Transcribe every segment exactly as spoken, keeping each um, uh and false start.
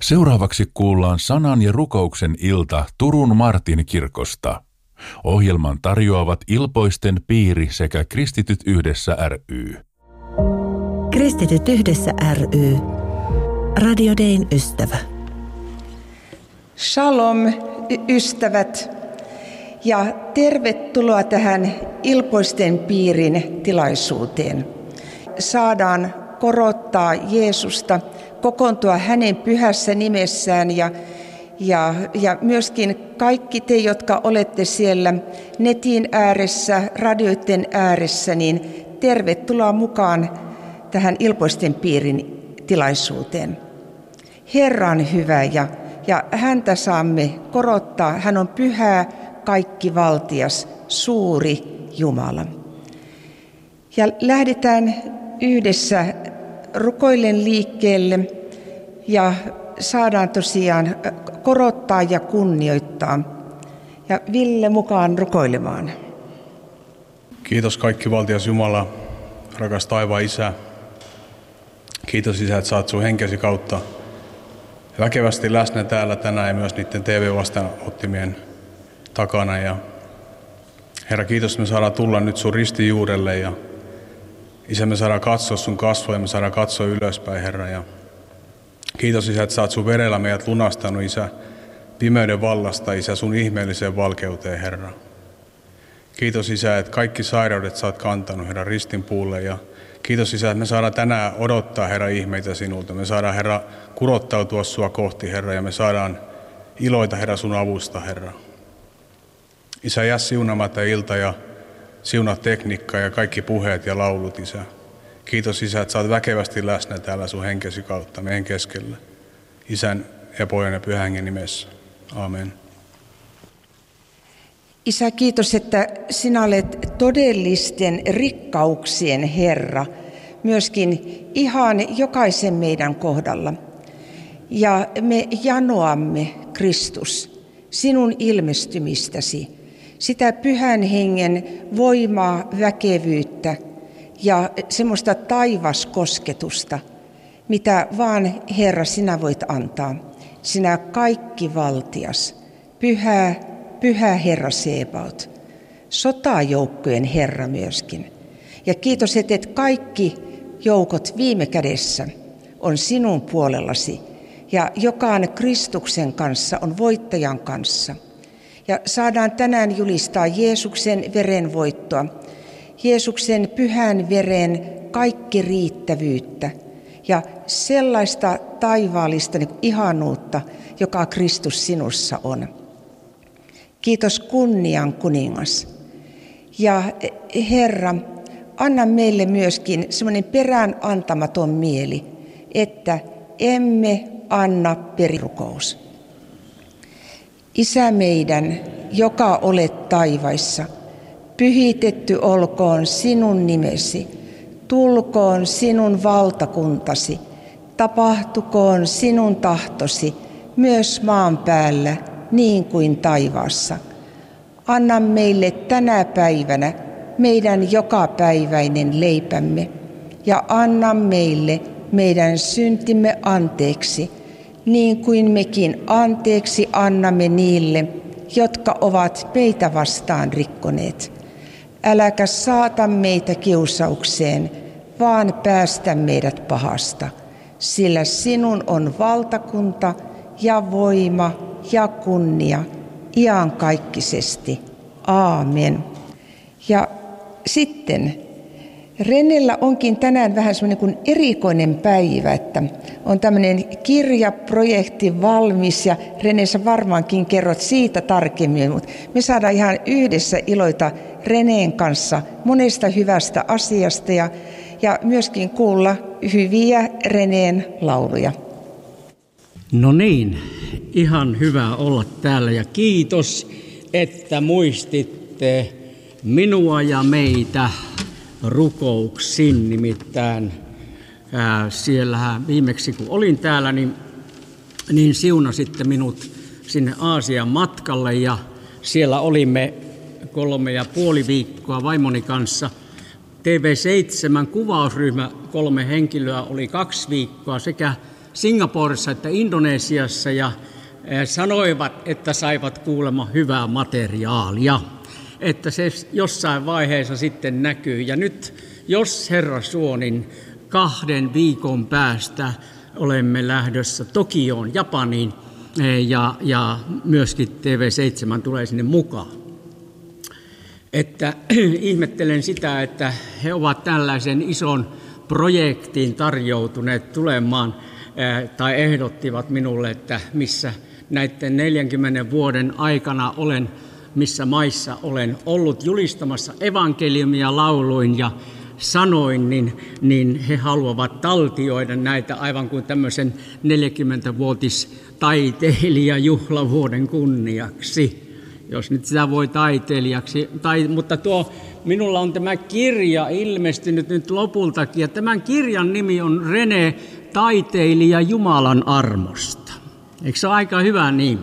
Seuraavaksi kuullaan sanan ja rukouksen ilta Turun Martin kirkosta. Ohjelman tarjoavat Ilpoisten piiri sekä Kristityt yhdessä ry. Kristityt yhdessä ry. Radio Dayn ystävä. Shalom ystävät ja tervetuloa tähän Ilpoisten piirin tilaisuuteen. Saadaan korottaa Jeesusta, kokoontua hänen pyhässä nimessään ja, ja, ja myöskin kaikki te, jotka olette siellä netin ääressä, radioiden ääressä, niin tervetuloa mukaan tähän Ilpoisten piirin tilaisuuteen. Herra on hyvä ja, ja häntä saamme korottaa. Hän on pyhä, kaikkivaltias, suuri Jumala. Ja lähdetään yhdessä rukoillen liikkeelle ja saadaan tosiaan korottaa ja kunnioittaa. Ja Ville mukaan rukoilemaan. Kiitos kaikkivaltias Jumala, rakas taivaan Isä. Kiitos Isä, että saat sun henkesi kautta väkevästi läsnä täällä tänään ja myös niiden T V-vastaanottimien takana. Ja Herra, kiitos, että me saadaan tulla nyt sun ristin juurelle ja Isä, me saadaan katsoa sun kasvoja, me saadaan katsoa ylöspäin, Herra. Ja kiitos Isä, että sä oot sun verellä meidät lunastanut, Isä, pimeyden vallasta, Isä, sun ihmeelliseen valkeuteen, Herra. Kiitos Isä, että kaikki sairaudet sä oot kantanut, Herra, ristin puulle. Ja kiitos Isä, että me saadaan tänään odottaa, Herra, ihmeitä sinulta. Me saadaan, Herra, kurottautua sua kohti, Herra, ja me saadaan iloita, Herra, sun avusta, Herra. Isä, jää siunaamatta ilta ja siunaa tekniikkaa ja kaikki puheet ja laulut, Isä. Kiitos Isä, että sä oot väkevästi läsnä täällä sun henkesi kautta meidän keskellä. Isän ja Pojan ja Pyhän Hengen nimessä. Aamen. Isä, kiitos, että sinä olet todellisten rikkauksien Herra, myöskin ihan jokaisen meidän kohdalla. Ja me janoamme, Kristus, sinun ilmestymistäsi, sitä Pyhän Hengen voimaa, väkevyyttä ja semmoista taivaskosketusta, mitä vaan, Herra, sinä voit antaa. Sinä kaikki valtias, pyhä, pyhä Herra Sebaot, sotajoukkojen Herra myöskin. Ja kiitos, että kaikki joukot viime kädessä on sinun puolellasi ja jokainen Kristuksen kanssa on voittajan kanssa. Ja saadaan tänään julistaa Jeesuksen veren voittoa, Jeesuksen pyhän veren kaikki riittävyyttä ja sellaista taivaallista niin kuin ihanuutta, joka Kristus sinussa on. Kiitos kunnian kuningas. Ja Herra, anna meille myöskin semmoinen perään antamaton mieli, että emme anna perirukous. Isä meidän, joka olet taivaissa, pyhitetty olkoon sinun nimesi, tulkoon sinun valtakuntasi, tapahtukoon sinun tahtosi myös maan päällä niin kuin taivaassa. Anna meille tänä päivänä meidän jokapäiväinen leipämme ja anna meille meidän syntimme anteeksi, niin kuin mekin anteeksi annamme niille, jotka ovat meitä vastaan rikkoneet. Äläkä saata meitä kiusaukseen, vaan päästä meidät pahasta, sillä sinun on valtakunta ja voima ja kunnia iankaikkisesti. Aamen. Ja sitten Renellä onkin tänään vähän semmoinen kuin erikoinen päivä, että on tämmöinen kirjaprojekti valmis ja Rene, sä varmaankin kerrot siitä tarkemmin, mutta me saadaan ihan yhdessä iloita Reneen kanssa monesta hyvästä asiasta ja, ja myöskin kuulla hyviä Reneen lauluja. No niin, ihan hyvä olla täällä ja kiitos, että muistitte minua ja meitä rukouksin. Nimittäin ää, siellähän viimeksi kun olin täällä, niin, niin siunasitte minut sinne Aasian matkalle ja siellä olimme kolme ja puoli viikkoa vaimoni kanssa. T V seitsemän kuvausryhmä, kolme henkilöä oli kaksi viikkoa sekä Singaporessa että Indonesiassa ja sanoivat, että saivat kuulemma hyvää materiaalia, että se jossain vaiheessa sitten näkyy. Ja nyt, jos Herra suo, niin kahden viikon päästä olemme lähdössä Tokioon, Japaniin, ja, ja myöskin T V seitsemän tulee sinne mukaan. Että ihmettelen sitä, että he ovat tällaisen ison projektiin tarjoutuneet tulemaan, tai ehdottivat minulle, että missä näiden neljänkymmenen vuoden aikana olen, missä maissa olen ollut julistamassa evankeliumia lauluin ja sanoin, niin, niin he haluavat taltioida näitä aivan kuin tämmöisen neljäkymmenvuotis taiteilijajuhlavuoden kunniaksi, jos nyt sitä voi taiteilijaksi. Tai, mutta tuo, minulla on tämä kirja ilmestynyt nyt lopultakin, ja tämän kirjan nimi on Rene, taiteilija Jumalan armosta. Eikö se ole aika hyvä nimi?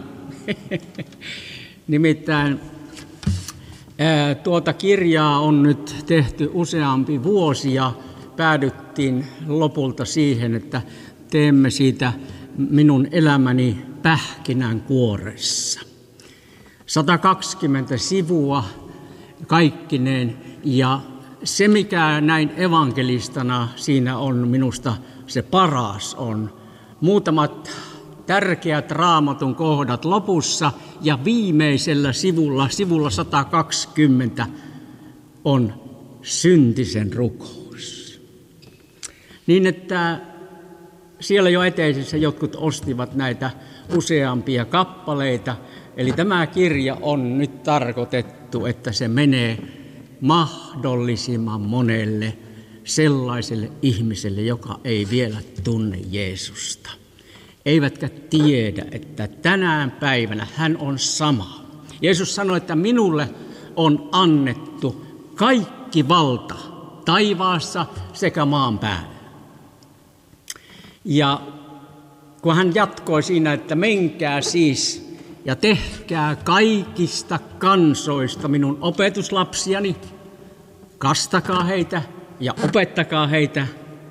Nimittäin ää, tuota kirjaa on nyt tehty useampi vuosi ja päädyttiin lopulta siihen, että teemme siitä minun elämäni pähkinänkuoressa. sata kaksikymmentä sivua kaikkineen, ja se mikä näin evankelistana siinä on minusta se paras on muutamat tärkeät Raamatun kohdat lopussa, ja viimeisellä sivulla, sivulla sata kaksikymmentä, on syntisen rukous. Niin että siellä jo eteisessä jotkut ostivat näitä useampia kappaleita, eli tämä kirja on nyt tarkoitettu, että se menee mahdollisimman monelle sellaiselle ihmiselle, joka ei vielä tunne Jeesusta. Eivätkä tiedä, että tänään päivänä hän on sama. Jeesus sanoi, että minulle on annettu kaikki valta taivaassa sekä maan päällä. Ja kun hän jatkoi siinä, että menkää siis ja tehkää kaikista kansoista minun opetuslapsiani, kastakaa heitä ja opettakaa heitä.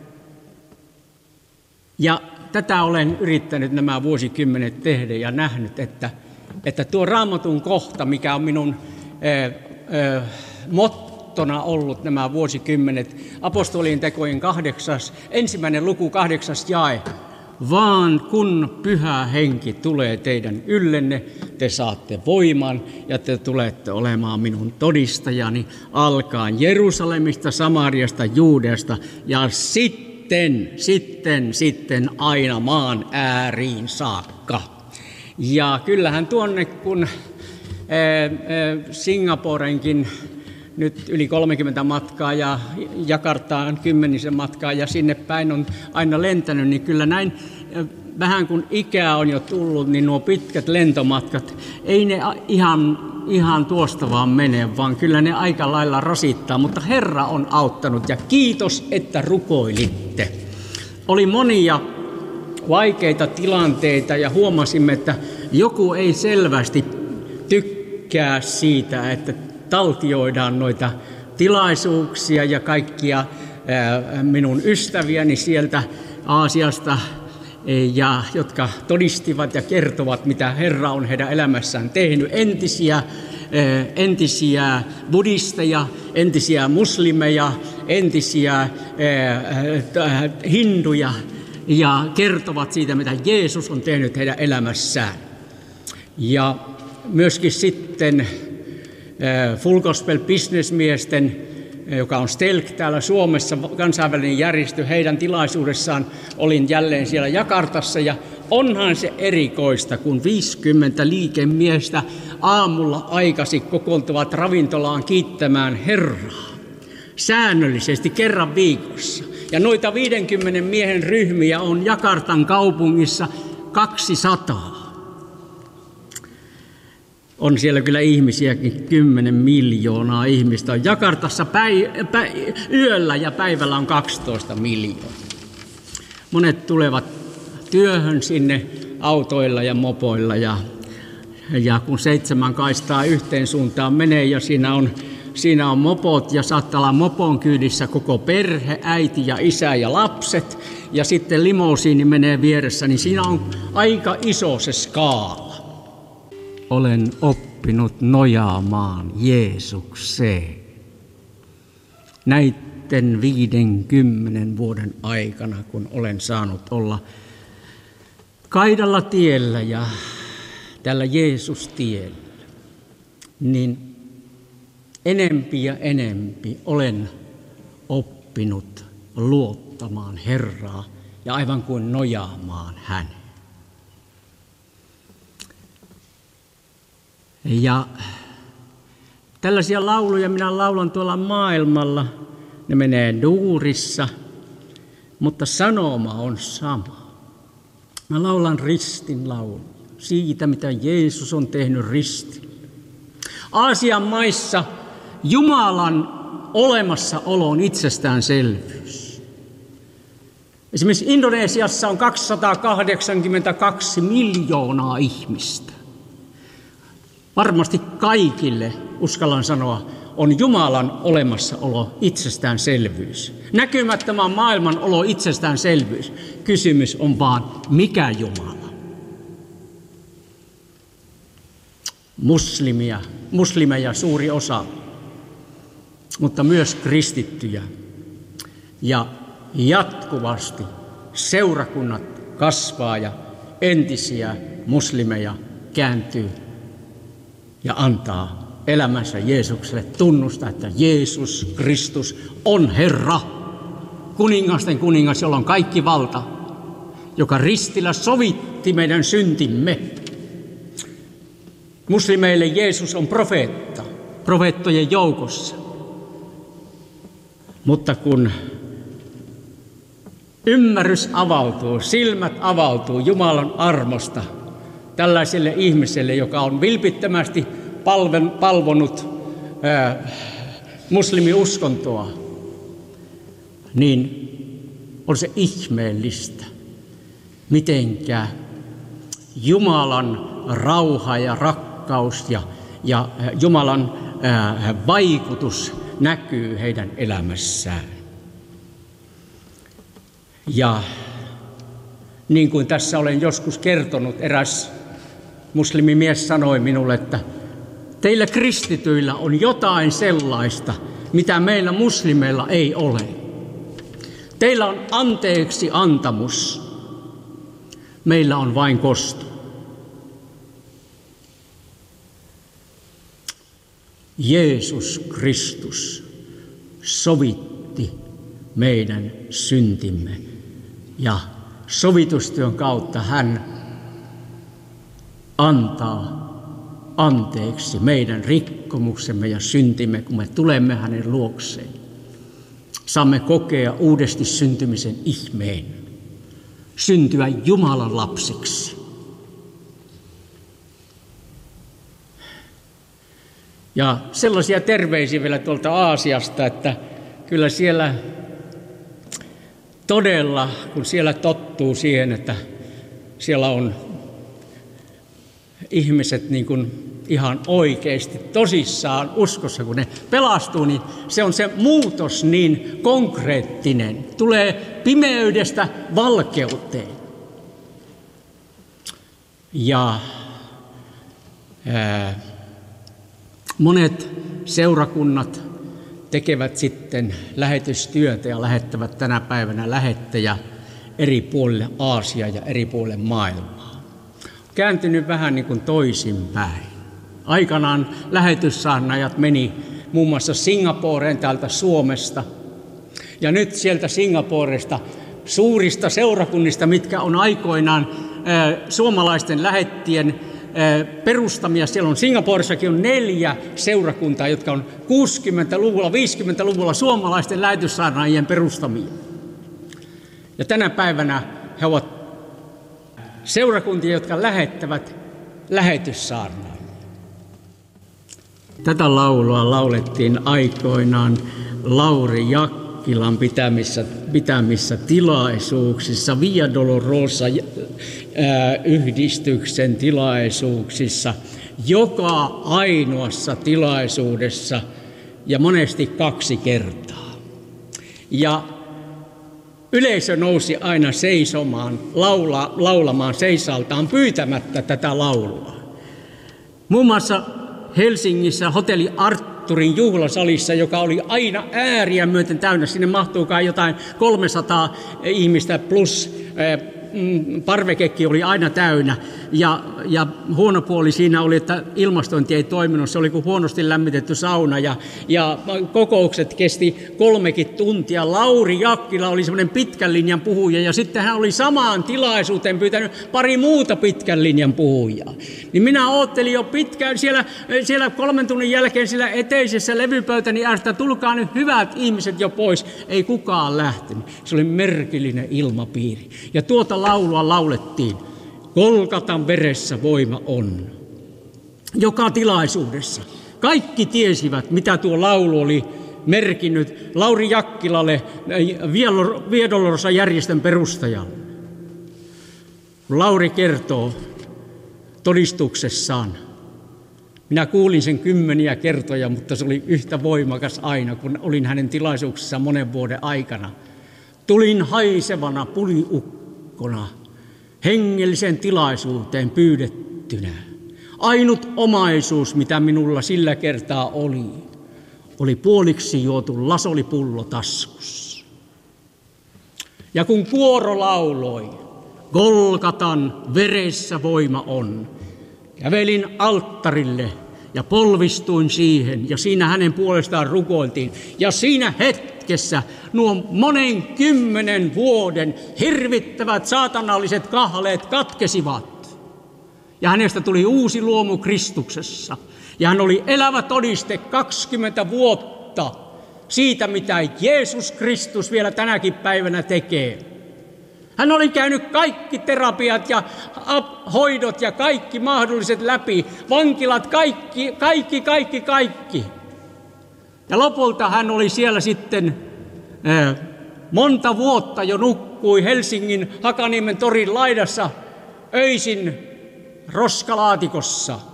Ja tätä olen yrittänyt nämä vuosikymmenet tehdä ja nähnyt, että, että tuo Raamatun kohta, mikä on minun ää, ää, mottona ollut nämä vuosikymmenet, apostolien tekojen kahdeksas, ensimmäinen luku kahdeksas jae, vaan kun Pyhä Henki tulee teidän yllenne, te saatte voiman ja te tulette olemaan minun todistajani alkaen Jerusalemista, Samariasta, Juudeasta ja sitten, sitten, sitten aina maan ääriin saakka. Ja kyllähän tuonne, kun ää, ää, Singaporenkin nyt yli kolmekymmentä matkaa ja Jakartaan kymmenisen matkaa ja sinne päin on aina lentänyt, niin kyllä näin vähän kun ikää on jo tullut, niin nuo pitkät lentomatkat, ei ne ihan, ihan tuosta vaan mene, vaan kyllä ne aika lailla rasittaa, mutta Herra on auttanut ja kiitos, että rukoilitte. Oli monia vaikeita tilanteita ja huomasimme, että joku ei selvästi tykkää siitä, että taltioidaan noita tilaisuuksia ja kaikkia minun ystäviäni sieltä Aasiasta, ja jotka todistivat ja kertovat, mitä Herra on heidän elämässään tehnyt. Entisiä, entisiä buddhisteja, entisiä muslimeja, entisiä hinduja, ja kertovat siitä, mitä Jeesus on tehnyt heidän elämässään. Ja myöskin sitten Full Gospel Businessmiesten, joka on Stelk täällä Suomessa, kansainvälinen järjestö, heidän tilaisuudessaan olin jälleen siellä Jakartassa, ja onhan se erikoista, kun viisikymmentä liikemiestä aamulla aikaisin kokoontuvat ravintolaan kiittämään Herraa säännöllisesti kerran viikossa. Ja noita viidenkymmenen miehen ryhmiä on Jakartan kaupungissa kaksisataa. On siellä kyllä ihmisiäkin, kymmenen miljoonaa ihmistä on Jakartassa päi- pä- yöllä ja päivällä on kaksitoista miljoonaa. Monet tulevat työhön sinne autoilla ja mopoilla, ja, ja kun seitsemän kaistaa yhteen suuntaan menee ja siinä on siinä on mopot ja saattaa olla mopon kyydissä koko perhe, äiti ja isä ja lapset. Ja sitten limousiini menee vieressä, niin siinä on aika iso se skaala. Olen oppinut nojaamaan Jeesukseen. Näitten viidenkymmenen vuoden aikana, kun olen saanut olla kaidalla tiellä ja tällä Jeesus-tiellä, niin enempi ja enempi olen oppinut luottamaan Herraa ja aivan kuin nojaamaan häneen. Ja tällaisia lauluja minä laulan tuolla maailmalla, ne menee duurissa, mutta sanoma on sama. Mä laulan ristin laulu siitä, mitä Jeesus on tehnyt ristillä. Aasian maissa Jumalan olemassaolo on itsestäänselvyys. Esimerkiksi Indonesiassa on kaksisataakahdeksankymmentäkaksi miljoonaa ihmistä. Varmasti kaikille, uskallan sanoa, on Jumalan olemassaolo itsestäänselvyys. Näkymättömän maailman olo itsestäänselvyys. Kysymys on vaan, mikä Jumala? Muslimia, muslimeja suuri osa, mutta myös kristittyjä. Ja jatkuvasti seurakunnat kasvaa ja entisiä muslimeja kääntyy ja antaa elämänsä Jeesukselle, tunnustaa, että Jeesus Kristus on Herra, kuningasten kuningas, jolla on kaikki valta, joka ristillä sovitti meidän syntimme. Muslimeille Jeesus on profeetta, profeettojen joukossa. Mutta kun ymmärrys avautuu, silmät avautuu Jumalan armosta tällaiselle ihmiselle, joka on vilpittömästi palven, palvonut ää, muslimiuskontoa, niin on se ihmeellistä, mitenkä Jumalan rauha ja rakkaus ja, ja Jumalan ää, vaikutus näkyy heidän elämässään. Ja niin kuin tässä olen joskus kertonut, eräs muslimimies sanoi minulle, että teillä kristityillä on jotain sellaista, mitä meillä muslimeilla ei ole. Teillä on anteeksi antamus, meillä on vain kosto. Jeesus Kristus sovitti meidän syntimme ja sovitustyön kautta hän antaa anteeksi meidän rikkomuksemme ja syntimme, kun me tulemme hänen luokseen. Saamme kokea uudesti syntymisen ihmeen, syntyä Jumalan lapsiksi. Ja sellaisia terveisiä vielä tuolta Aasiasta, että kyllä siellä todella, kun siellä tottuu siihen, että siellä on ihmiset niin kuin ihan oikeasti tosissaan uskossa, kun ne pelastuu, niin se on se muutos niin konkreettinen. Tulee pimeydestä valkeuteen. Ja ää, monet seurakunnat tekevät sitten lähetystyötä ja lähettävät tänä päivänä lähettejä eri puolille Aasiaa ja eri puolille maailmaa. Kääntynyt vähän niin kuin toisinpäin. Aikanaan lähetyssaarnaajat meni muun muassa Singaporeen täältä Suomesta. Ja nyt sieltä Singaporesta suurista seurakunnista, mitkä on aikoinaan ää, suomalaisten lähettien ää, perustamia. Siellä on Singaporessakin on neljä seurakuntaa, jotka on kuusikymmentäluvulla, viisikymmentäluvulla suomalaisten lähetyssaarnaajien perustamia. Ja tänä päivänä he ovat seurakuntia, jotka lähettävät lähetyssaarnaajia. Tätä laulua laulettiin aikoinaan Lauri Jakkilan pitämissä, pitämissä tilaisuuksissa, Via Dolorosa-yhdistyksen tilaisuuksissa, joka ainoassa tilaisuudessa, ja monesti kaksi kertaa. Ja yleisö nousi aina seisomaan, laula, laulamaan seisaltaan pyytämättä tätä laulua. Muun muassa Helsingissä hotelli Artturin juhlasalissa, joka oli aina ääriä myöten täynnä, sinne mahtuukaan jotain kolmesataa ihmistä plus parvekekin oli aina täynnä. Ja, ja huono puoli siinä oli, että ilmastointi ei toiminut. Se oli kuin huonosti lämmitetty sauna ja, ja kokoukset kesti kolmekin tuntia. Lauri Jakkila oli semmoinen pitkän linjan puhuja ja sitten hän oli samaan tilaisuuteen pyytänyt pari muuta pitkän linjan puhujaa. Niin minä oottelin jo pitkään siellä, siellä kolmen tunnin jälkeen sillä eteisessä levypöytäni äärtä, tulkaa nyt hyvät ihmiset jo pois. Ei kukaan lähtenyt. Se oli merkillinen ilmapiiri. Ja tuota laulua laulettiin. Golgatan veressä voima on. Joka tilaisuudessa. Kaikki tiesivät, mitä tuo laulu oli merkinnyt Lauri Jakkilalle, Viedolorosa järjestön perustajalle. Lauri kertoo todistuksessaan. Minä kuulin sen kymmeniä kertoja, mutta se oli yhtä voimakas aina, kun olin hänen tilaisuuksissaan monen vuoden aikana. Tulin haisevana puliukkona hengellisen tilaisuuteen pyydettynä. Ainut omaisuus, mitä minulla sillä kertaa oli, oli puoliksi juotu lasolipullo taskussa. Ja kun kuoro lauloi, Golgatan veressä voima on, kävelin alttarille ja polvistuin siihen, ja siinä hänen puolestaan rukoiltiin. Ja siinä hetkessä nuo monen kymmenen vuoden hirvittävät saatanalliset kahleet katkesivat. Ja hänestä tuli uusi luomu Kristuksessa. Ja hän oli elävä todiste kaksikymmentä vuotta siitä, mitä Jeesus Kristus vielä tänäkin päivänä tekee. Hän oli käynyt kaikki terapiat ja hoidot ja kaikki mahdolliset läpi. Vankilat, kaikki, kaikki, kaikki, kaikki. Ja lopulta hän oli siellä sitten äh, monta vuotta jo nukkui Helsingin Hakaniemen torin laidassa öisin roskalaatikossa.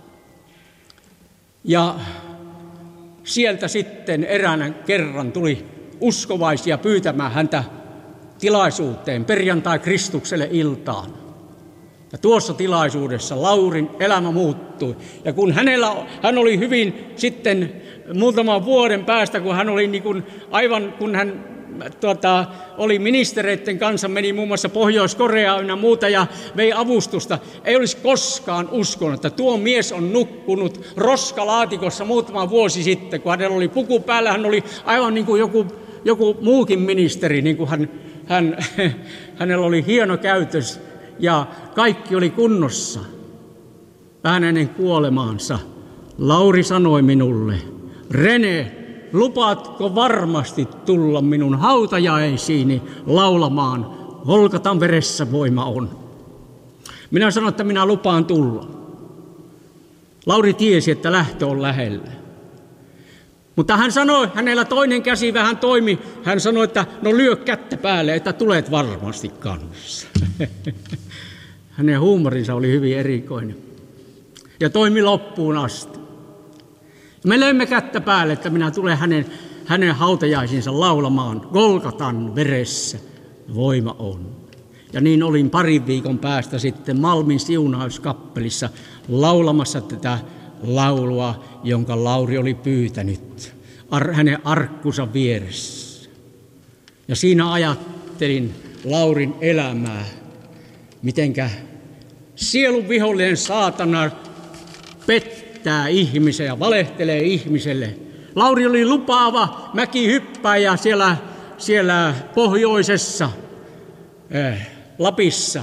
Ja sieltä sitten eräänä kerran tuli uskovaisia pyytämään häntä tilaisuuteen, perjantai Kristukselle iltaan. Ja tuossa tilaisuudessa Laurin elämä muuttui. Ja kun hänellä, hän oli hyvin sitten muutaman vuoden päästä, kun hän oli niin kuin, aivan kun hän tuota, oli ministereiden kanssa, meni muun muassa Pohjois-Koreaan ja muuta ja vei avustusta. Ei olisi koskaan uskonut, että tuo mies on nukkunut roskalaatikossa muutama vuosi sitten, kun hänellä oli puku päällä. Hän oli aivan niin kuin joku, joku muukin ministeri, niin kuin hän, hän, hänellä oli hieno käytös ja kaikki oli kunnossa. Vähän ennen kuolemaansa Lauri sanoi minulle, Rene, lupaatko varmasti tulla minun hautajaisiini laulamaan, Golgatan veressä voima on? Minä sanoin, että minä lupaan tulla. Lauri tiesi, että lähtö on lähellä. Mutta hän sanoi, hänellä toinen käsi vähän toimi, hän sanoi, että no lyö kättä päälle, että tulet varmasti kanssa. Hänen huumorinsa oli hyvin erikoinen ja toimi loppuun asti. Me löimme kättä päälle, että minä tulen hänen, hänen hautajaisinsa laulamaan, Golgatan veressä voima on. Ja niin olin parin viikon päästä sitten Malmin siunauskappelissa laulamassa tätä laulua, jonka Lauri oli pyytänyt ar- hänen arkkunsa vieressä. Ja siinä ajattelin Laurin elämää, mitenkä sielun vihollinen saatana pettää ihmisen ja valehtelee ihmiselle. Lauri oli lupaava mäkihyppääjä siellä, siellä pohjoisessa äh, Lapissa.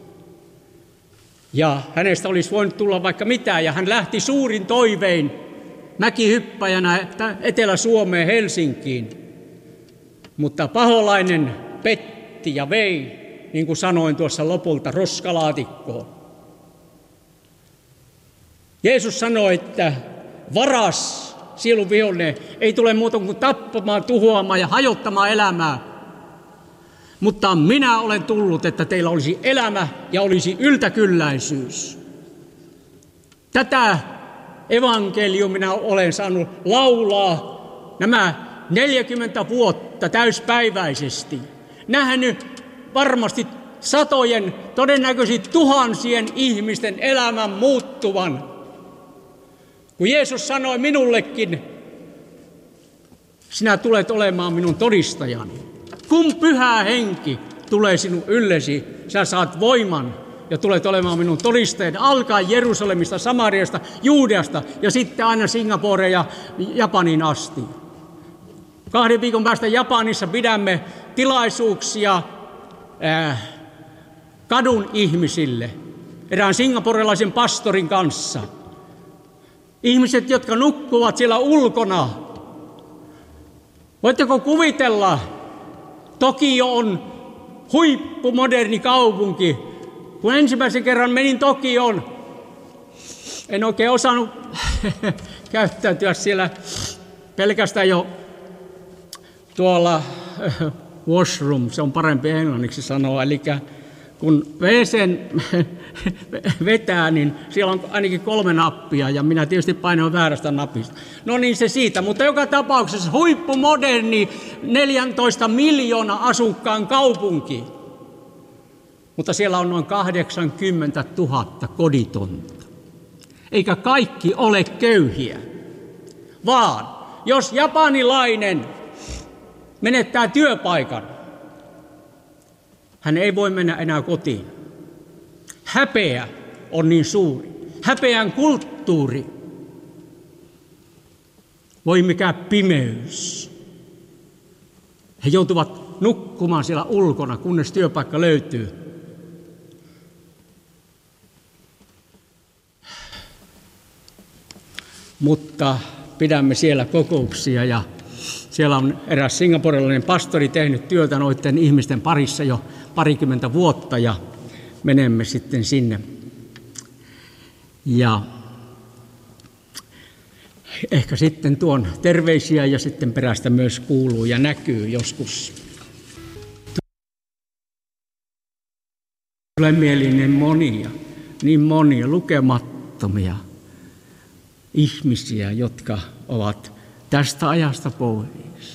Ja hänestä olisi voinut tulla vaikka mitään, ja hän lähti suurin toivein mäkihyppäjänä Etelä-Suomeen Helsinkiin. Mutta paholainen petti ja vei, niin kuin sanoin tuossa lopulta, roskalaatikkoon. Jeesus sanoi, että varas, sielun vihollinen, ei tule muuta kuin tappamaan, tuhoamaan ja hajottamaan elämää. Mutta minä olen tullut, että teillä olisi elämä ja olisi yltäkylläisyys. Tätä evankeliumia minä olen saanut laulaa nämä neljäkymmentä vuotta täyspäiväisesti, nähnyt varmasti satojen, todennäköisesti tuhansien ihmisten elämän muuttuvan. Kun Jeesus sanoi minullekin, sinä tulet olemaan minun todistajani. Kun Pyhä Henki tulee sinun yllesi, sä saat voiman ja tulet olemaan minun todistajani, alkaen Jerusalemista, Samariasta, Juudeasta ja sitten aina Singaporeen ja Japaniin asti. Kahden viikon päästä Japanissa pidämme tilaisuuksia äh, kadun ihmisille, erään singaporelaisen pastorin kanssa. Ihmiset, jotka nukkuvat siellä ulkona. Voitteko kuvitella, Tokio on huippumoderni kaupunki. Kun ensimmäisen kerran menin Tokioon, en oikein osannut käyttäytyä siellä pelkästään jo tuolla washroom, se on parempi englanniksi sanoa, eli kun wc:n vetää, niin siellä on ainakin kolme nappia, ja minä tietysti painoin väärästä napista. No niin, se siitä, mutta joka tapauksessa huippumoderni neljätoista miljoona asukkaan kaupunki. Mutta siellä on noin kahdeksankymmentätuhatta koditonta. Eikä kaikki ole köyhiä, vaan jos japanilainen menettää työpaikan, hän ei voi mennä enää kotiin. Häpeä on niin suuri. Häpeän kulttuuri. Voi mikä pimeys. He joutuvat nukkumaan siellä ulkona, kunnes työpaikka löytyy. Mutta pidämme siellä kokouksia ja siellä on eräs singaporelainen pastori tehnyt työtä noiden ihmisten parissa jo parikymmentä vuotta ja menemme sitten sinne. Ja ehkä sitten tuon terveisiä ja sitten perästä myös kuuluu ja näkyy joskus. Tulee mielinen monia, niin monia, lukemattomia ihmisiä, jotka ovat tästä ajasta pois.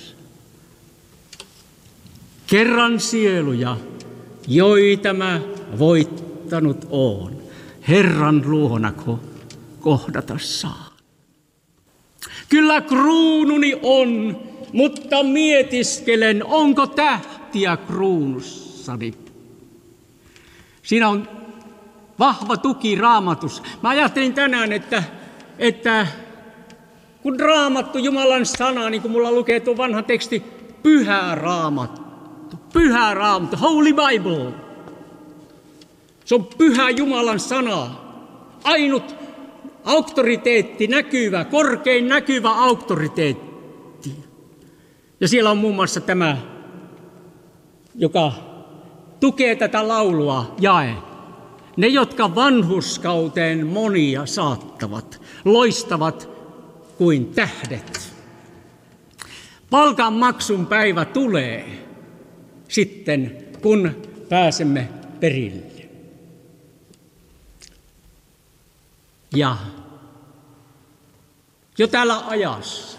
Kerran sieluja, joita mä voittanut oon, Herran luona kohdata saan. Kyllä kruununi on, mutta mietiskelen, onko tähtiä kruunussani. Siinä on vahva tuki Raamatus. Mä ajattelin tänään, että, että kun Raamattu, Jumalan sana, niin kuin mulla lukee tuo vanha teksti, Pyhä Raamattu, Pyhä Raamattu, Holy Bible. Se on pyhä Jumalan sana, ainut auktoriteetti, näkyvä, korkein näkyvä auktoriteetti. Ja siellä on muun muassa tämä, joka tukee tätä laulua, jae. Ne, jotka vanhurskauteen monia saattavat, loistavat kuin tähdet. Palkanmaksun päivä tulee sitten, kun pääsemme perille. Ja jo tällä ajassa,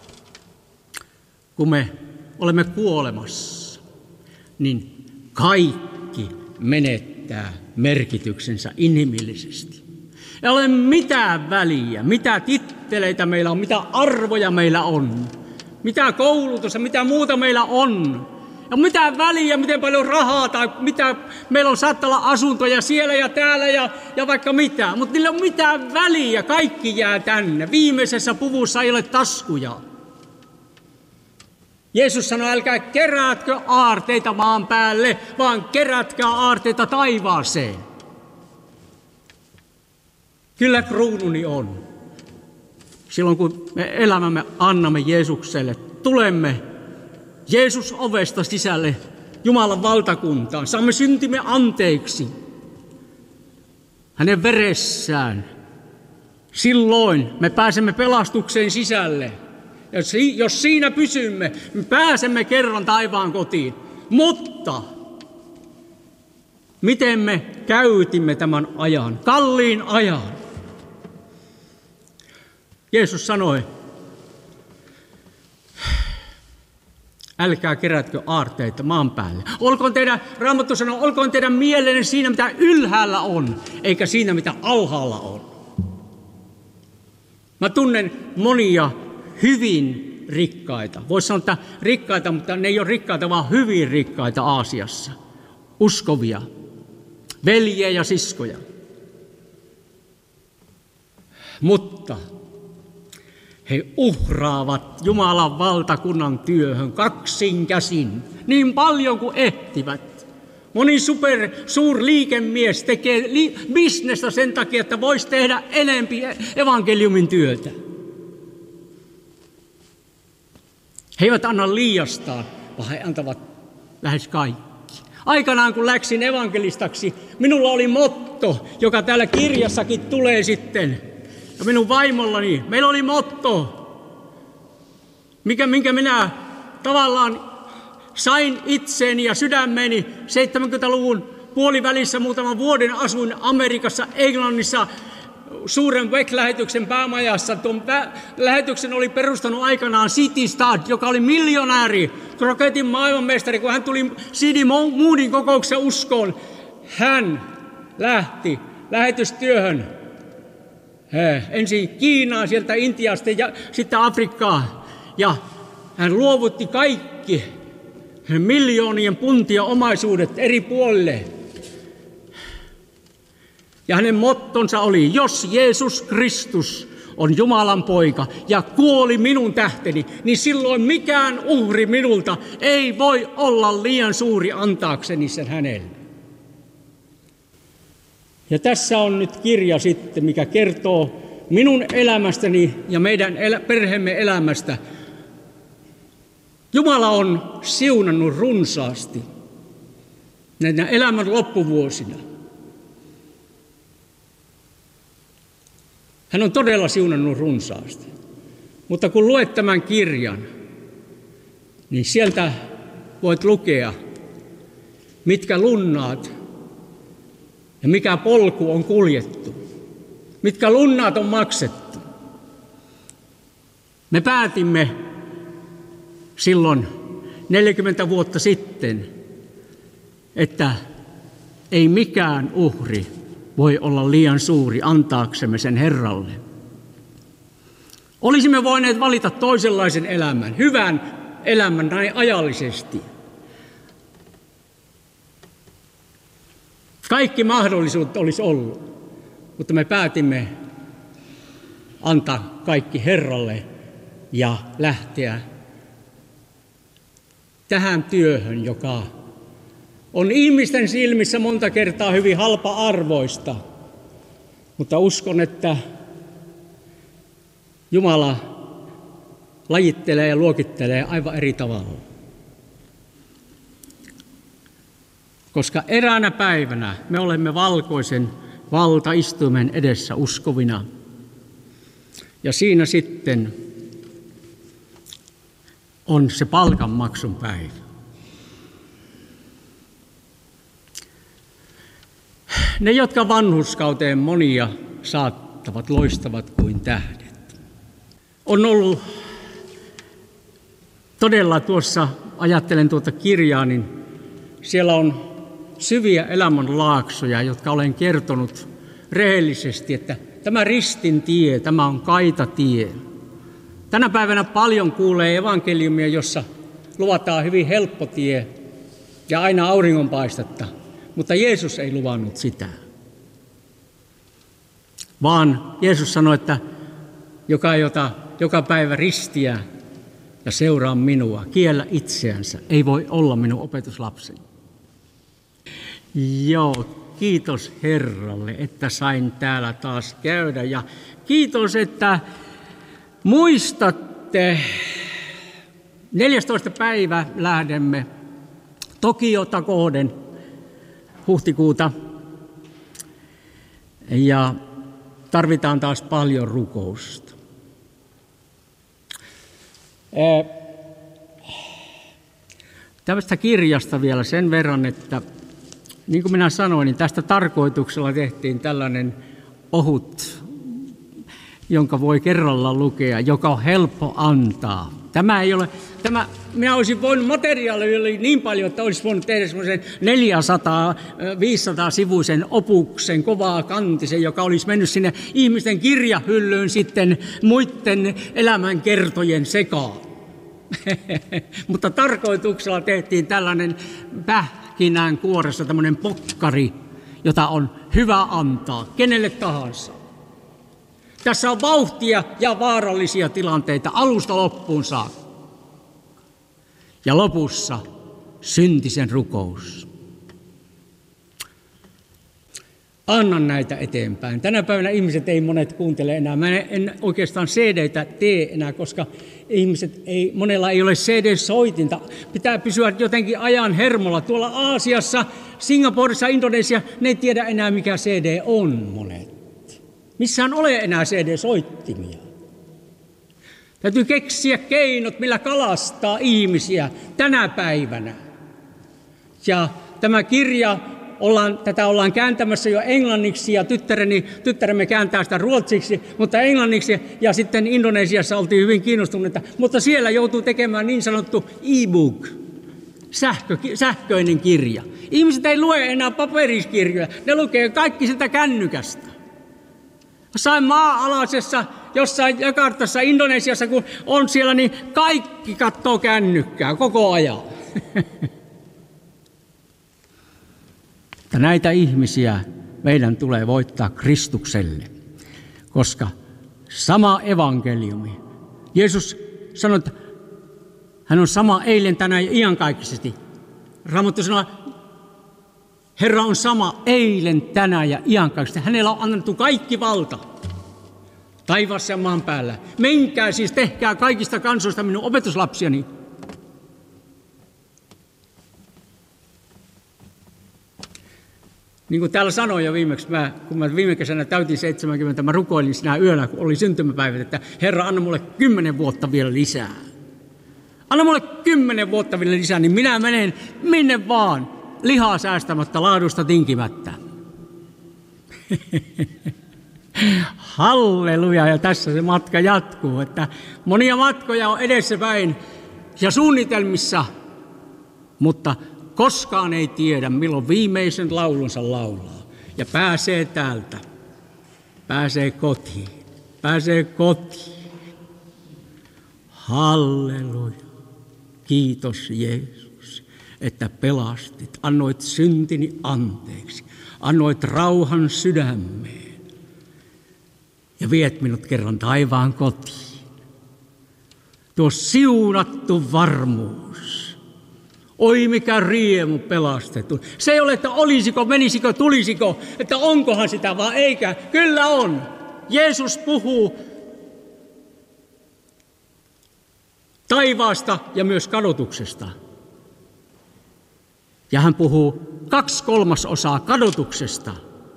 kun me olemme kuolemassa, niin kaikki menettää merkityksensä inhimillisesti. Ei ole mitään väliä, mitä titteleitä meillä on, mitä arvoja meillä on, mitä koulutusta, mitä muuta meillä on. Ja mitään väliä, miten paljon rahaa tai mitä meillä on, saattaa olla asuntoja siellä ja täällä ja, ja vaikka mitä. Mutta niillä ei ole mitään väliä, kaikki jää tänne. Viimeisessä puvussa ei ole taskuja. Jeesus sanoi, älkää kerätkö aarteita maan päälle, vaan kerätkää aarteita taivaaseen. Kyllä kruununi on. Silloin kun me elämämme annamme Jeesukselle, tulemme Jeesus ovesta sisälle Jumalan valtakuntaan. Saamme syntimme anteeksi hänen veressään. Silloin me pääsemme pelastukseen sisälle. Ja jos siinä pysymme, me pääsemme kerran taivaan kotiin. Mutta miten me käytimme tämän ajan, kalliin ajan? Jeesus sanoi, älkää kerätkö aarteita maan päälle. Olkoon teidän, Raamattu sanoo, olkoon teidän mielenne siinä, mitä ylhäällä on, eikä siinä, mitä alhaalla on. Mä tunnen monia hyvin rikkaita. Voisi sanoa, että rikkaita, mutta ne ei ole rikkaita, vaan hyvin rikkaita Aasiassa. Uskovia, veljiä ja siskoja. Mutta he uhraavat Jumalan valtakunnan työhön kaksin käsin, niin paljon kuin ehtivät. Moni super, suur liikemies tekee li, bisnestä sen takia, että voisi tehdä enempi evankeliumin työtä. He eivät anna liiastaan, vaan he antavat lähes kaikki. Aikanaan kun läksin evankelistaksi, minulla oli motto, joka täällä kirjassakin tulee sitten. Ja minun vaimollani, meillä oli motto, mikä, minkä minä tavallaan sain itseeni ja sydämeeni seitsemänkymmentäluvun puolivälissä muutaman vuoden asuin Amerikassa, Englannissa, suuren W E C-lähetyksen päämajassa. Tuon pä- lähetyksen oli perustanut aikanaan City Stad, joka oli miljonääri, kroketin maailmanmestari. Kun hän tuli C D Moonin kokouksen uskoon, hän lähti lähetystyöhön. He, ensin Kiinaan, sieltä Intiasta ja sitten Afrikkaan. Ja hän luovutti kaikki miljoonien puntia omaisuudet eri puolille. Ja hänen mottonsa oli, jos Jeesus Kristus on Jumalan poika ja kuoli minun tähteni, niin silloin mikään uhri minulta ei voi olla liian suuri antaakseni sen hänelle. Ja tässä on nyt kirja sitten, mikä kertoo minun elämästäni ja meidän elä, perheemme elämästä. Jumala on siunannut runsaasti näinä elämän loppuvuosina. Hän on todella siunannut runsaasti. Mutta kun luet tämän kirjan, niin sieltä voit lukea, mitkä lunnaat ja mikä polku on kuljettu. Mitkä lunnaat on maksettu. Me päätimme silloin neljäkymmentä vuotta sitten, että ei mikään uhri voi olla liian suuri antaaksemme sen Herralle. Olisimme voineet valita toisenlaisen elämän, hyvän elämän näin ajallisesti. Kaikki mahdollisuudet olisi ollut, mutta me päätimme antaa kaikki Herralle ja lähteä tähän työhön, joka on ihmisten silmissä monta kertaa hyvin halpa-arvoista, mutta uskon, että Jumala lajittelee ja luokittelee aivan eri tavalla. Koska eräänä päivänä me olemme valkoisen valtaistuimen edessä uskovina. Ja siinä sitten on se palkanmaksun päivä. Ne, jotka vanhurskauteen monia saattavat, loistavat kuin tähdet. On ollut todella tuossa, ajattelen tuota kirjaa, niin siellä on syviä elämän laaksoja, jotka olen kertonut rehellisesti, että tämä ristin tie, tämä on kaitatie. Tänä päivänä paljon kuulee evankeliumia, jossa luvataan hyvin helppo tie ja aina auringonpaistetta, mutta Jeesus ei luvannut sitä. Vaan Jeesus sanoi, että joka ei ota joka päivä ristiä ja seuraa minua, kiellä itseänsä, ei voi olla minun opetuslapseni. Joo, kiitos Herralle, että sain täällä taas käydä ja kiitos, että muistatte, neljästoista päivä lähdemme Tokiota kohden huhtikuuta ja tarvitaan taas paljon rukousta. Tästä kirjasta vielä sen verran, että niin kuin minä sanoin, niin tästä tarkoituksella tehtiin tällainen ohut, jonka voi kerralla lukea, joka on helppo antaa. Tämä ei ole, tämä, minä olisin voinut, materiaalia oli niin paljon, että olisi voinut tehdä semmoisen neljäsataa viisisataa sivuisen opuksen, kovaa kantisen, joka olisi mennyt sinne ihmisten kirjahyllyyn sitten muiden elämänkertojen sekaan. Mutta tarkoituksella tehtiin tällainen pähkinän kuoressa tämmöinen pokkari, jota on hyvä antaa kenelle tahansa. Tässä on vauhtia ja vaarallisia tilanteita alusta loppuun saakka. Ja lopussa syntisen rukous. Annan näitä eteenpäin. Tänä päivänä ihmiset ei monet kuuntele enää. Mä en oikeastaan C D:tä tee enää, koska ihmiset ei, monella ei ole C D-soitinta. Pitää pysyä jotenkin ajan hermolla. Tuolla Aasiassa, Singaporessa, Indonesia, ne ei tiedä enää mikä C D on monet. Missään ole enää C D-soittimia. Täytyy keksiä keinot, millä kalastaa ihmisiä tänä päivänä. Ja tämä kirja, ollaan, tätä ollaan kääntämässä jo englanniksi ja tyttäreni, tyttäremme kääntää sitä ruotsiksi, mutta englanniksi ja sitten Indonesiassa oltiin hyvin kiinnostuneita. Mutta siellä joutuu tekemään niin sanottu e-book, sähkö, sähköinen kirja. Ihmiset ei lue enää paperiskirjoja, ne lukee kaikki sitä kännykästä. Jossain maa-alaisessa, jossain Jakartassa, Indonesiassa, kun on siellä, niin kaikki katsoo kännykkää koko ajan. Näitä ihmisiä meidän tulee voittaa Kristukselle, koska sama evankeliumi. Jeesus sanoi, että hän on sama eilen, tänään ja iankaikkisesti. Raamattu sanoo, Herra on sama eilen, tänään ja iankaikkisesti. Hänellä on annettu kaikki valta taivaassa ja maan päällä. Menkää siis, tehkää kaikista kansoista minun opetuslapsiani. Niin kuin täällä sanoin jo viimeksi, mä, kun mä viime kesänä täytin seitsemänkymmentä, mä rukoilin sinä yönä, kun oli syntymäpäivät, että Herra, anna mulle kymmenen vuotta vielä lisää. Anna mulle kymmenen vuotta vielä lisää, niin minä menen minne vaan, lihaa säästämättä, laadusta tinkimättä. Halleluja, ja tässä se matka jatkuu, että monia matkoja on edessäpäin ja suunnitelmissa, mutta koskaan ei tiedä, milloin viimeisen laulunsa laulaa ja pääsee täältä, pääsee kotiin, pääsee kotiin. Halleluja, kiitos Jeesus, että pelastit, annoit syntini anteeksi, annoit rauhan sydämeen ja viet minut kerran taivaan kotiin. Tuo siunattu varmuus. Oi mikä riemu pelastettu. Se ei ole, että olisiko, menisikö, tulisiko, että onkohan sitä, vaan eikä. Kyllä on. Jeesus puhuu taivaasta ja myös kadotuksesta. Ja hän puhuu kaksi kolmasosaa kadotuksesta.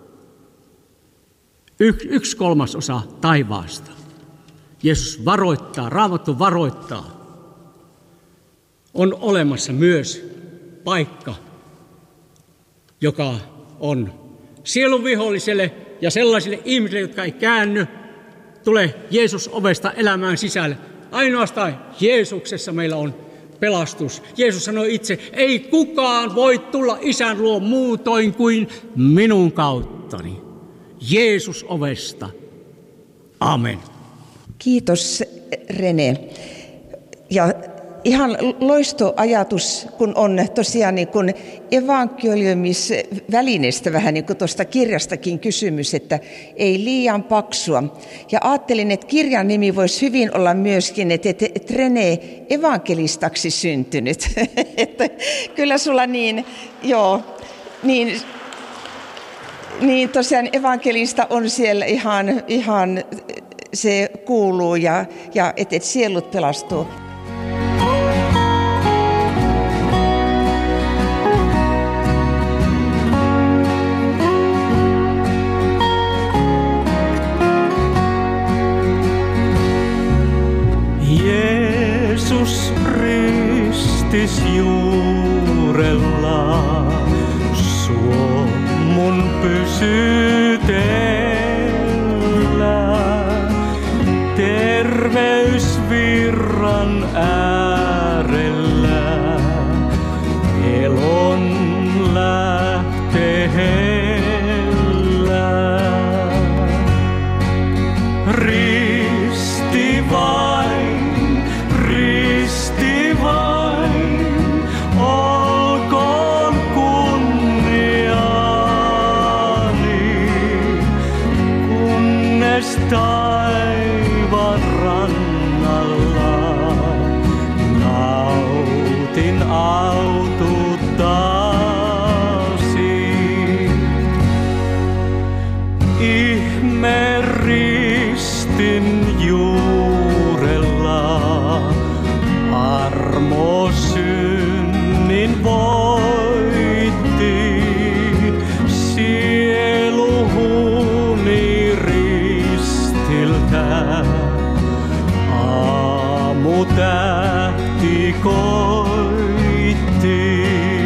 Y- yksi kolmasosa taivaasta. Jeesus varoittaa, Raamattu varoittaa. On olemassa myös paikka, joka on sielun viholliselle ja sellaisille ihmisille, jotka ei käänny, tule Jeesus ovesta elämään sisälle. Ainoastaan Jeesuksessa meillä on pelastus. Jeesus sanoi itse, ei kukaan voi tulla Isän luo muutoin kuin minun kauttani. Jeesus ovesta. Amen. Kiitos Rene. Ja ihan loistoajatus, kun on tosiaan niin kuin evankeliumisvälineestä vähän niin kuin tuosta kirjastakin kysymys, että ei liian paksua. Ja ajattelin, että kirjan nimi voisi hyvin olla myöskin, että, että Rene evankelistaksi syntynyt. Että kyllä sulla niin, joo, niin, niin tosiaan evankelista on siellä ihan, ihan se kuuluu ja, ja että et sielut pelastuu. Jeesus ristis juurella, suo mun pysytellä, terveysvirra Jumalan äärellä elon lähteellä. Risti vain, risti vain, olkoon kunniani, kunnes taivaan rannalla nautin aututtasi. Ihme ristin juurella armo synnin voitti, sieluhuni ristiltä aamutähti koitti.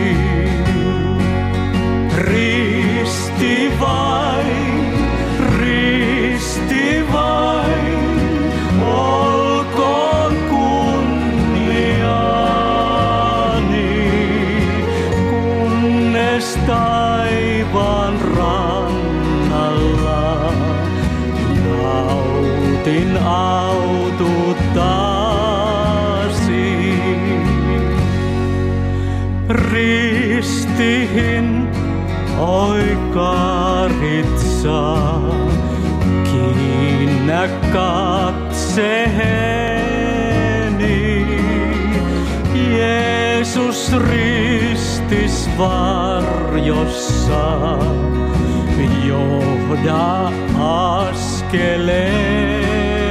Risti vain, risti vain, olkoon kunniani, kunnes taivaan rannalla nautin aututtasi. Ristiin oikaritsa, kiinnä katseeni. Jeesus ristis varjossa, johda askeleeni.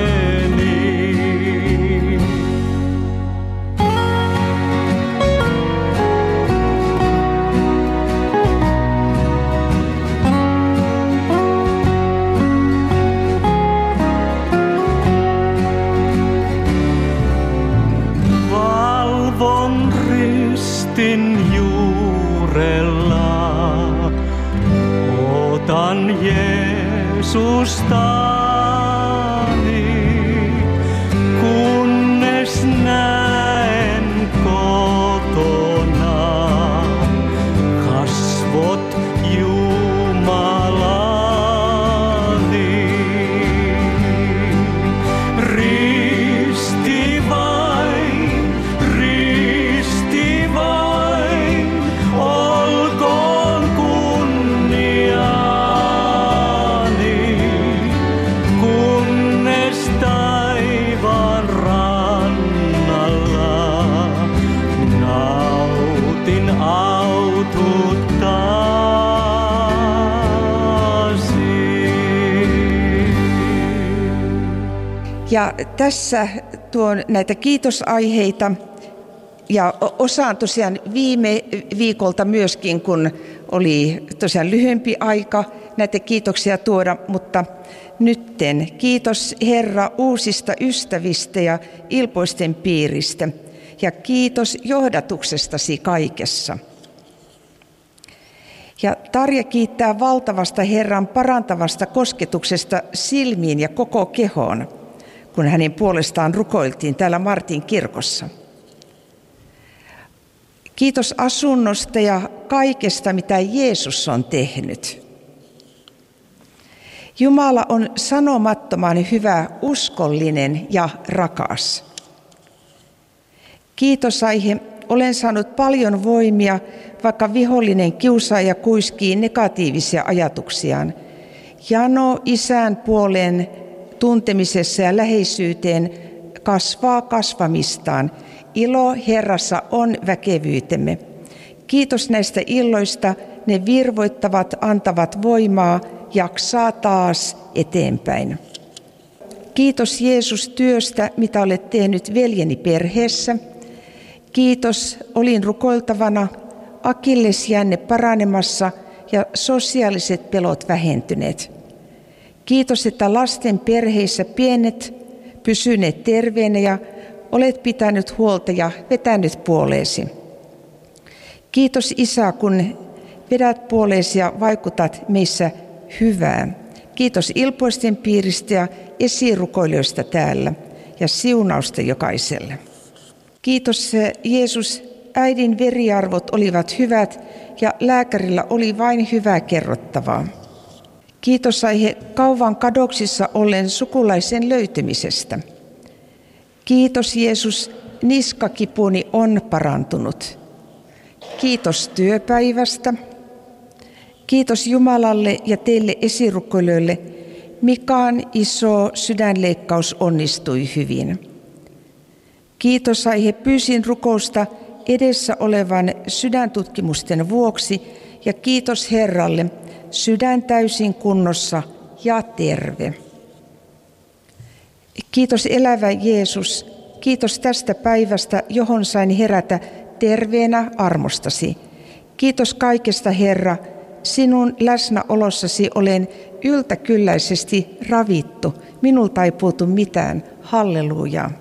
Valvon ristin juurella, otan Jeesustani, kunnes näen kotona kasvot Jumalani. Risti vain, risti vain, olkoon kunniani, kunnes taivaan rannalla nautin aututtasi. Ja tässä tuon näitä kiitosaiheita ja osaan tosiaan viime viikolta myöskin, kun oli tosiaan lyhyempi aika näitä kiitoksia tuoda, mutta nytten kiitos Herra uusista ystävistä ja ilpoisten piiristä ja kiitos johdatuksestasi kaikessa. Ja Tarja kiittää valtavasta Herran parantavasta kosketuksesta silmiin ja koko kehoon, kun hänen puolestaan rukoiltiin täällä Martin kirkossa. Kiitos asunnosta ja kaikesta, mitä Jeesus on tehnyt. Jumala on sanomattoman hyvä, uskollinen ja rakas. Kiitosaihe, olen saanut paljon voimia, vaikka vihollinen kiusaa ja kuiskii negatiivisia ajatuksiaan. Jano Isän puoleen tuntemisessa ja läheisyyteen kasvaa kasvamistaan. Ilo Herrassa on väkevyytemme. Kiitos näistä illoista, ne virvoittavat, antavat voimaa, jaksaa taas eteenpäin. Kiitos Jeesus työstä, mitä olet tehnyt veljeni perheessä. Kiitos, olin rukoiltavana, akillesjänne paranemassa ja sosiaaliset pelot vähentyneet. Kiitos, että lasten perheissä pienet pysyneet terveenä ja olet pitänyt huolta ja vetänyt puoleesi. Kiitos Isä, kun vedät puoleesi ja vaikutat meissä hyvää. Kiitos ilpoisten piiristä ja esirukoilijoista täällä ja siunausta jokaiselle. Kiitos Jeesus, äidin veriarvot olivat hyvät ja lääkärillä oli vain hyvää kerrottavaa. Kiitos aihe kauan kadoksissa ollen sukulaisen löytymisestä. Kiitos Jeesus, niskakipuni on parantunut. Kiitos työpäivästä. Kiitos Jumalalle ja teille esirukoilijoille. Mikan iso sydänleikkaus onnistui hyvin. Kiitos aihe pyysin rukousta edessä olevan sydäntutkimusten vuoksi ja kiitos Herralle, sydän täysin kunnossa ja terve. Kiitos elävä Jeesus, kiitos tästä päivästä, johon sain herätä terveenä armostasi. Kiitos kaikesta Herra, sinun läsnäolossasi olen yltäkylläisesti ravittu, minulta ei puutu mitään, halleluja.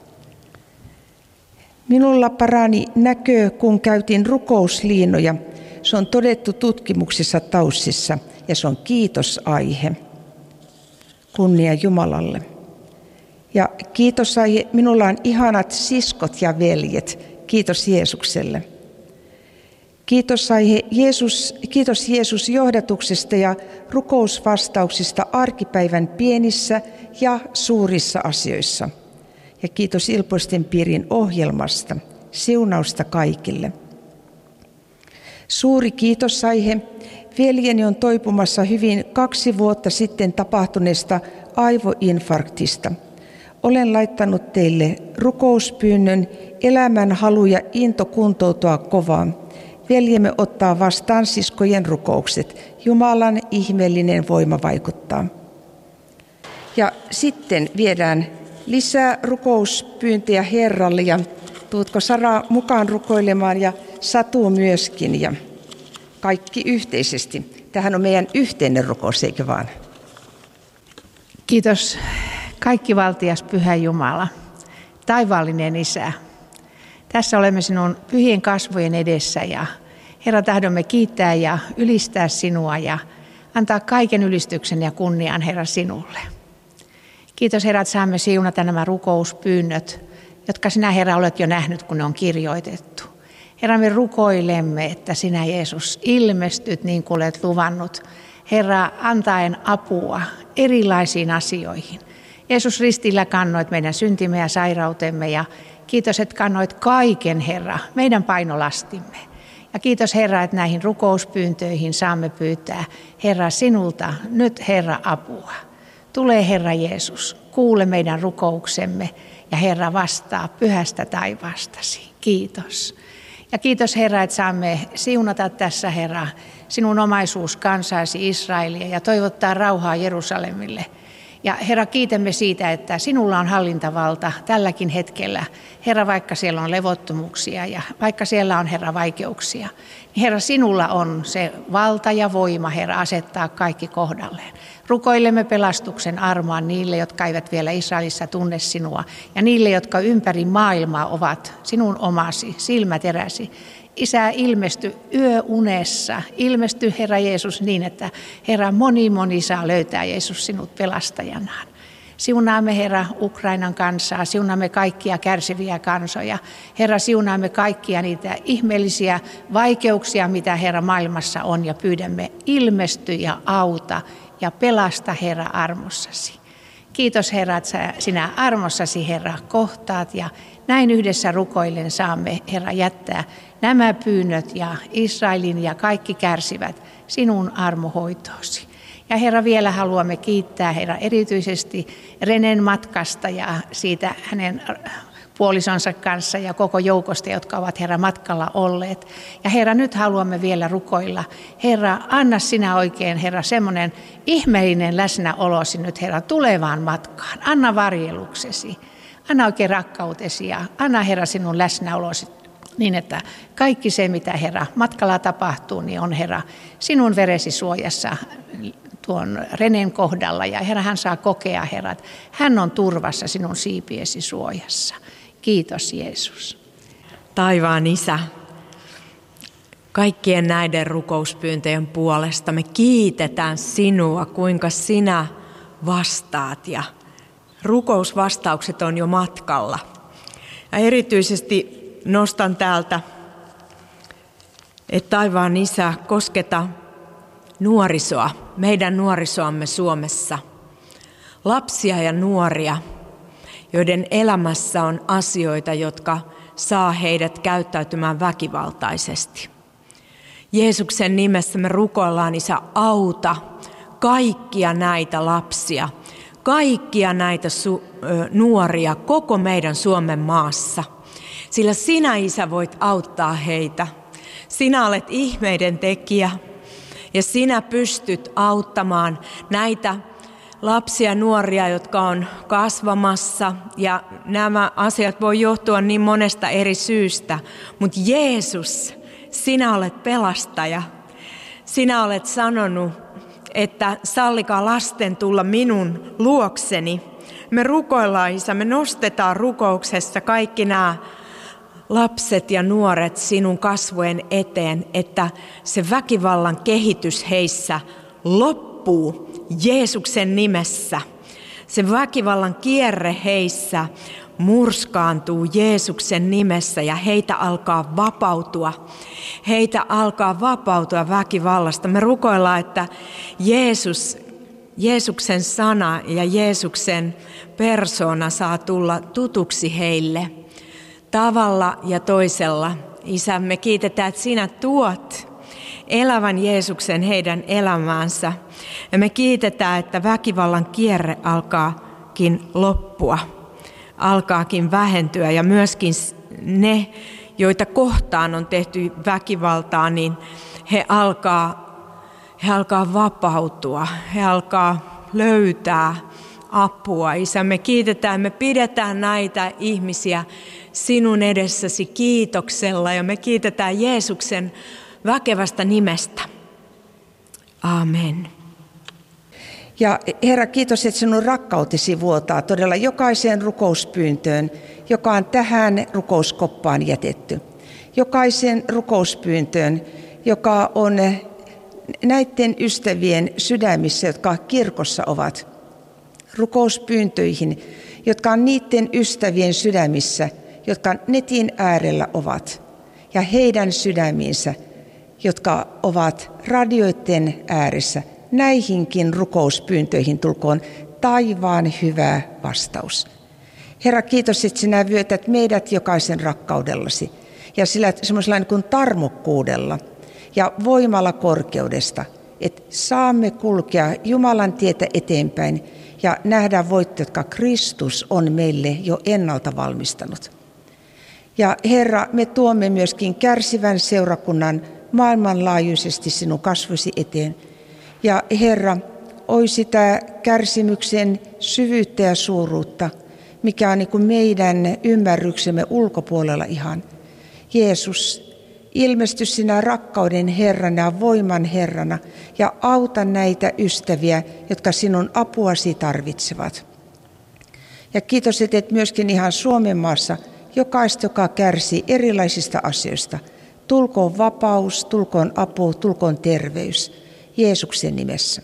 Minulla parani näkö, kun käytin rukousliinoja. Se on todettu tutkimuksissa Taussissa ja se on kiitosaihe. Kunnia Jumalalle. Ja kiitosaihe, minulla on ihanat siskot ja veljet. Kiitos Jeesukselle. Kiitosaihe, Jeesus, kiitos Jeesus johdatuksesta ja rukousvastauksista arkipäivän pienissä ja suurissa asioissa. Ja kiitos Ilpoisten piirin ohjelmasta, siunausta kaikille. Suuri kiitosaihe, veljeni on toipumassa hyvin kaksi vuotta sitten tapahtuneesta aivoinfarktista. Olen laittanut teille rukouspyynnön, elämän halu ja into kuntoutua kovaa. Veljemme ottaa vastaan siskojen rukoukset. Jumalan ihmeellinen voima vaikuttaa. Ja sitten viedään lisää rukouspyyntöjä Herralle ja tuutko Sara mukaan rukoilemaan ja Satu myöskin ja kaikki yhteisesti. Tämähän on meidän yhteinen rukous, eikö vaan? Kiitos kaikkivaltias Pyhä Jumala, taivaallinen Isä. Tässä olemme sinun pyhien kasvojen edessä ja Herra tahdomme kiittää ja ylistää sinua ja antaa kaiken ylistyksen ja kunnian Herra sinulle. Kiitos Herra, että saamme siunata nämä rukouspyynnöt, jotka sinä Herra olet jo nähnyt, kun ne on kirjoitettu. Herra, me rukoilemme, että sinä Jeesus ilmestyt niin kuin olet luvannut. Herra, antaen apua erilaisiin asioihin. Jeesus ristillä kannoit meidän syntimme ja sairautemme ja kiitos, että kannoit kaiken Herra, meidän painolastimme. Ja kiitos Herra, että näihin rukouspyyntöihin saamme pyytää Herra sinulta nyt Herra apua. Tule Herra Jeesus, kuule meidän rukouksemme ja Herra vastaa pyhästä taivaastasi. Kiitos. Ja kiitos Herra, että saamme siunata tässä Herra sinun omaisuuskansasi Israelia ja toivottaa rauhaa Jerusalemille. Ja Herra, kiitämme siitä, että sinulla on hallintavalta tälläkin hetkellä. Herra, vaikka siellä on levottomuuksia ja vaikka siellä on Herra vaikeuksia, niin Herra, sinulla on se valta ja voima, Herra, asettaa kaikki kohdalleen. Rukoilemme pelastuksen armoa niille, jotka eivät vielä Israelissa tunne sinua ja niille, jotka ympäri maailmaa ovat sinun omasi, silmäteräsi. Isä, ilmesty yöunessa, ilmesty Herra Jeesus niin, että Herra moni moni saa löytää Jeesus sinut pelastajanaan. Siunaamme Herra Ukrainan kansaa, siunaamme kaikkia kärsiviä kansoja. Herra, siunaamme kaikkia niitä ihmeellisiä vaikeuksia, mitä Herra maailmassa on ja pyydämme ilmesty ja auta ja pelasta Herra armossasi. Kiitos Herra, että sinä armossasi Herra kohtaat ja näin yhdessä rukoillen saamme Herra jättää nämä pyynnöt ja Israelin ja kaikki kärsivät sinun armohoitoosi. Ja Herra, vielä haluamme kiittää Herra erityisesti Renen matkasta ja siitä hänen puolisonsa kanssa ja koko joukosta, jotka ovat Herra matkalla olleet. Ja Herra, nyt haluamme vielä rukoilla. Herra, anna sinä oikein Herra semmoinen ihmeellinen läsnäolosi nyt Herra tulevaan matkaan. Anna varjeluksesi, anna oikein rakkautesi ja anna Herra sinun läsnäolosi. Niin, että kaikki se, mitä Herra matkalla tapahtuu, niin on Herra sinun veresi suojassa tuon Renen kohdalla. Ja Herra, hän saa kokea, Herra, että hän on turvassa sinun siipiesi suojassa. Kiitos Jeesus. Taivaan Isä, kaikkien näiden rukouspyyntöjen puolesta me kiitetään sinua, kuinka sinä vastaat ja rukousvastaukset on jo matkalla. Ja erityisesti nostan täältä, että taivaan Isä, kosketa nuorisoa, meidän nuorisoamme Suomessa. Lapsia ja nuoria, joiden elämässä on asioita, jotka saa heidät käyttäytymään väkivaltaisesti. Jeesuksen nimessä me rukoillaan, Isä, auta kaikkia näitä lapsia, kaikkia näitä su- ö, nuoria koko meidän Suomen maassa. Sillä sinä, Isä, voit auttaa heitä. Sinä olet ihmeiden tekijä ja sinä pystyt auttamaan näitä lapsia ja nuoria, jotka on kasvamassa. Ja nämä asiat voi johtua niin monesta eri syystä. Mutta Jeesus, sinä olet pelastaja. Sinä olet sanonut, että sallikaa lasten tulla minun luokseni. Me rukoillaan, Isä, me nostetaan rukouksessa kaikki nämä lapset ja nuoret sinun kasvojen eteen, että se väkivallan kehitys heissä loppuu Jeesuksen nimessä. Se väkivallan kierre heissä murskaantuu Jeesuksen nimessä ja heitä alkaa vapautua. Heitä alkaa vapautua väkivallasta. Me rukoillaan, että Jeesus, Jeesuksen sana ja Jeesuksen persoona saa tulla tutuksi heille tavalla ja toisella. Isä, me kiitetään, että sinä tuot elävän Jeesuksen heidän elämäänsä. Ja me kiitetään, että väkivallan kierre alkaakin loppua, alkaakin vähentyä. Ja myöskin ne, joita kohtaan on tehty väkivaltaa, niin he alkaa, he alkaa vapautua, he alkaa löytää apua. Isä, me kiitetään, me pidetään näitä ihmisiä sinun edessäsi kiitoksella ja me kiitetään Jeesuksen väkevästä nimestä. Amen. Ja Herra, kiitos, että sinun rakkautesi vuotaa todella jokaiseen rukouspyyntöön, joka on tähän rukouskoppaan jätetty. Jokaiseen rukouspyyntöön, joka on näiden ystävien sydämissä, jotka kirkossa ovat. Rukouspyyntöihin, jotka on niiden ystävien sydämissä, jotka netin äärellä ovat. Ja heidän sydämiinsä, jotka ovat radioiden ääressä. Näihinkin rukouspyyntöihin tulkoon taivaan hyvä vastaus. Herra, kiitos, että sinä vyötät meidät jokaisen rakkaudellasi ja sillä semmoisella niin kuin tarmokkuudella ja voimalla korkeudesta, että saamme kulkea Jumalan tietä eteenpäin ja nähdä voitto, jotka Kristus on meille jo ennalta valmistanut. Ja Herra, me tuomme myöskin kärsivän seurakunnan maailmanlaajuisesti sinun kasvosi eteen. Ja Herra, oi sitä kärsimyksen syvyyttä ja suuruutta, mikä on niin kuin meidän ymmärryksemme ulkopuolella ihan. Jeesus, ilmesty sinä rakkauden Herrana ja voiman Herrana ja auta näitä ystäviä, jotka sinun apuasi tarvitsevat. Ja kiitos, että et myöskin ihan Suomen maassa jokaista, joka kärsii erilaisista asioista. Tulkoon vapaus, tulkoon apu, tulkoon terveys Jeesuksen nimessä.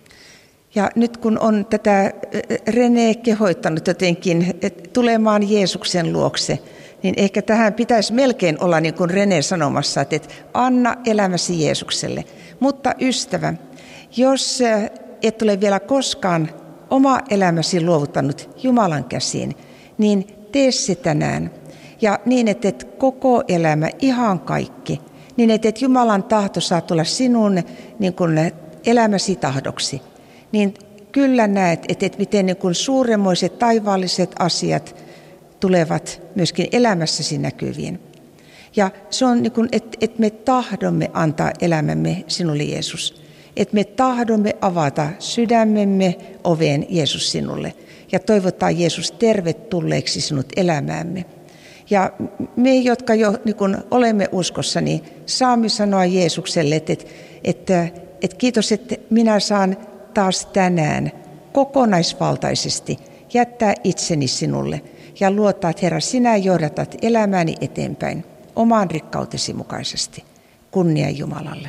Ja nyt kun on tätä René kehoittanut jotenkin tulemaan Jeesuksen luokse, niin ehkä tähän pitäisi melkein olla niin kuin René sanomassa, että anna elämäsi Jeesukselle. Mutta ystävä, jos et ole vielä koskaan oma elämäsi luovuttanut Jumalan käsiin, niin tee se tänään. Ja niin, että et koko elämä, ihan kaikki, niin että et Jumalan tahto saa tulla sinun niin kuin elämäsi tahdoksi. Niin kyllä näet, että et miten niin kuin suuremmoiset taivaalliset asiat tulevat myöskin elämässäsi näkyviin. Ja se on niin kuin, että et me tahdomme antaa elämämme sinulle, Jeesus. Että me tahdomme avata sydämemme oveen, Jeesus, sinulle. Ja toivottaa, Jeesus, tervetulleeksi sinut elämäämme. Ja me, jotka jo niin kun olemme uskossa, niin saamme sanoa Jeesukselle, että, että, että, että kiitos, että minä saan taas tänään kokonaisvaltaisesti jättää itseni sinulle ja luottaa, että Herra, sinä johdatat elämääni eteenpäin omaan rikkautesi mukaisesti. Kunnia Jumalalle.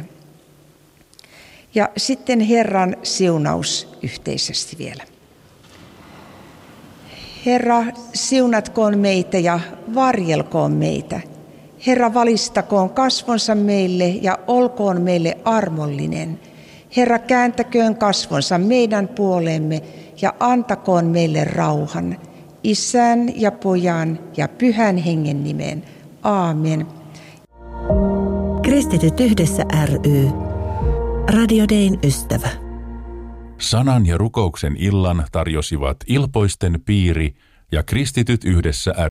Ja sitten Herran siunaus yhteisesti vielä. Herra, siunatkoon meitä ja varjelkoon meitä. Herra, valistakoon kasvonsa meille ja olkoon meille armollinen. Herra, kääntäköön kasvonsa meidän puoleemme ja antakoon meille rauhan. Isän ja Pojan ja Pyhän Hengen nimeen. Aamen. Kristityt yhdessä ry. Radio Dayn ystävä. Sanan ja rukouksen illan tarjosivat Ilpoisten piiri ja Kristityt yhdessä